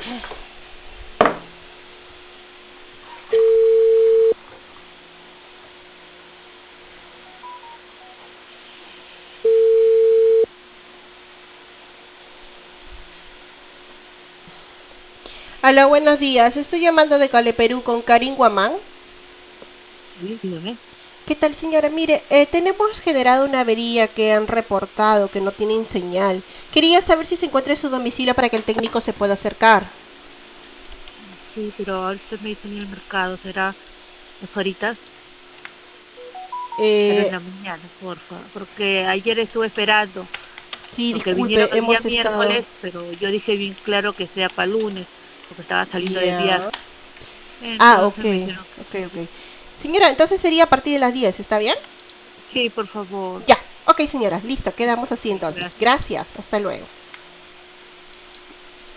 Hola, buenos días. Estoy llamando de Cale, Perú con Karin Guamán. Sí, dígame. ¿Qué tal, señora? Mire, tenemos generado una avería que han reportado que no tienen señal. Quería saber si se encuentra en su domicilio para que el técnico se pueda acercar. Sí, pero ahorita me dicen en el mercado, será ahorita, pero en Eh, la mañana, porfa, porque ayer estuve esperando, sí, porque vinieron disculpe, el día hemos estado... miércoles, pero yo dije bien claro que sea para lunes, porque estaba saliendo de Ya. viaje. Ah, ok, Entonces me dijeron que ok, ok. Señora, entonces sería a partir de las 10, ¿está bien? sí, por favor. Ya. Ok, señora, listo, quedamos así entonces. Gracias. Gracias, hasta luego.